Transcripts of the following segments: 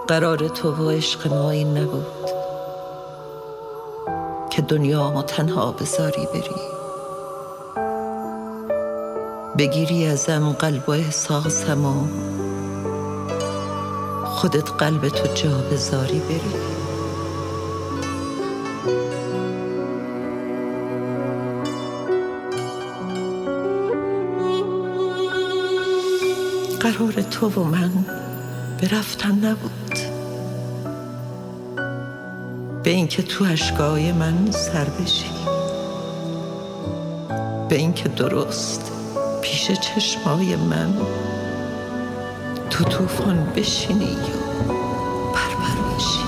قرار تو و عشق ما این نبود که دنیامو تنها بذاری بری، بگیری ازم قلب و احساسمو، خودت قلب تو جا بذاری بری. قرار تو و من به رفتن نبود، به اینکه تو اشکای من سر بشی، به اینکه درست پیش چشمای من تو طوفان بشینی و پرپر بشی.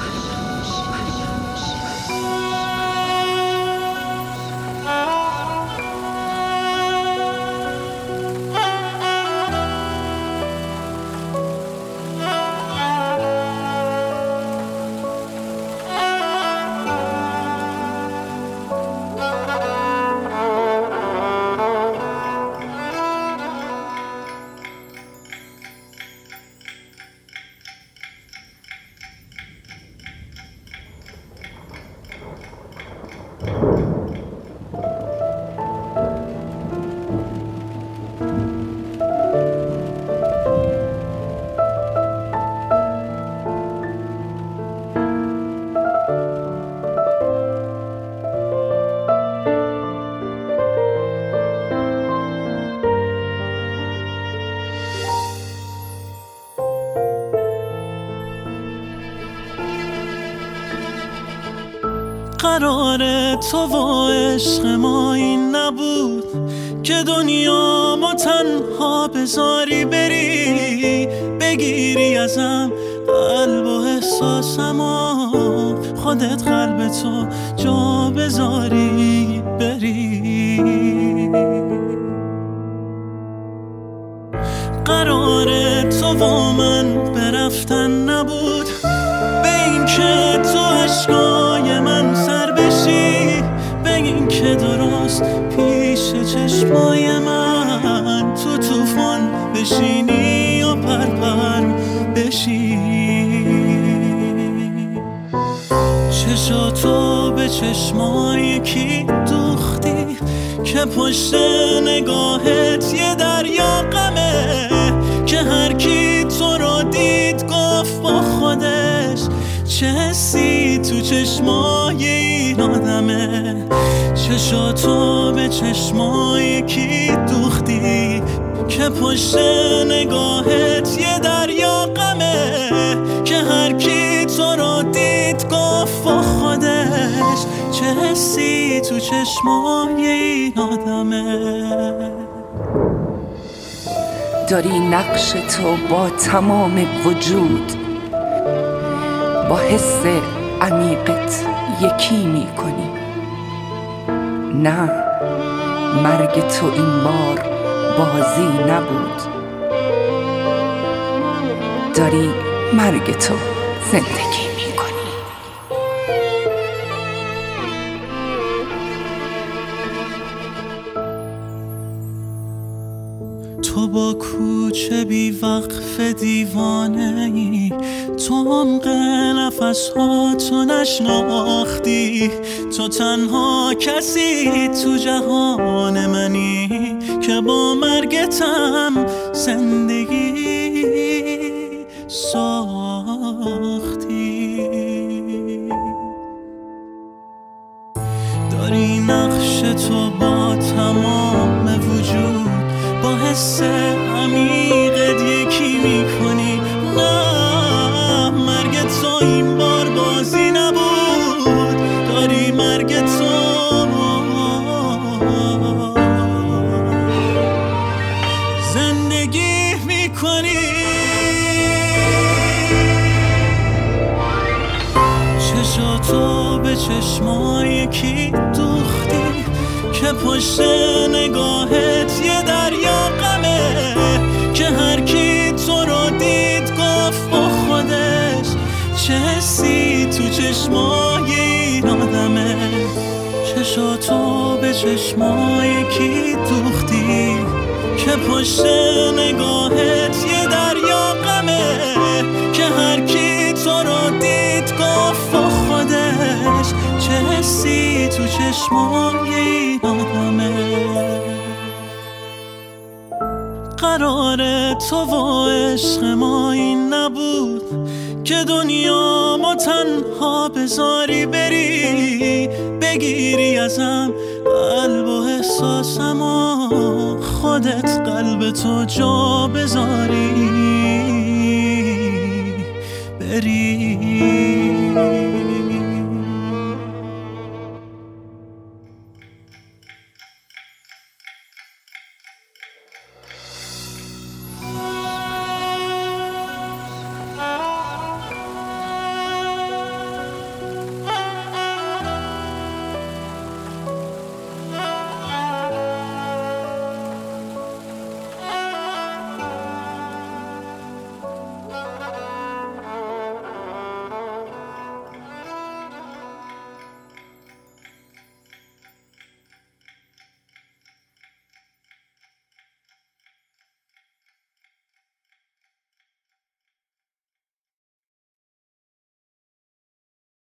قرار تو و عشق ما این نبود که دنیا ما تنها بذاری بری، بگیری ازم قلب و احساسمو، خودت قلب تو جا بذاری بری. قرار تو و من به رفتن نبود، به این که تو عشقای من سر بشی، به این که درست پیش چشمای من تو طوفان بشینی و پرپر بشی. چشاتو به چشمای کی دوختی که پشت نگاهت یه دریا غمه، که هر کی تو رو دید گفت با خودش چه حسی تو چشمای این آدمه. چشاتو به چشمای کی دوختی که پشت نگاهت یه دریا غمه، که هر کی تو رو دید گفت با خودش چه حسی تو چشمای این آدمه. داری نقش تو با تمام وجود، با حس عمیقت یکی میکنی. نه، مرگ تو این بار بازی نبود، داری مرگ تو زندگی میکنی. تو با کوچه بی وقف دیوانه ای، تو عمق نفس ها تو نشناختی، تو تنها کسی تو جهان منی که با مرگتم زندگی ساختی. داری نقش تو با تمام وجود، با حس عمیقت یکی میکنی. نه، مرگ تو این بار بازی نبود، داری مرگ تو زندگی میکنی. چشاتو به چشمای کی دوختی که پشت نگاهت یه دریا غمه، که هر کی تو رو دید گفت با خودش چه حسی تو چشمای این آدمه. چشاتو به چشمای کی دوختی که پشت نگاهت یه دریا غمه، که هر کی تو چشمای این آدمه. قرار تو و عشق ما این نبود که دنیا ما تنها بذاری بری، بگیری ازم قلب و احساسم و خودت قلب تو جا بذاری بری.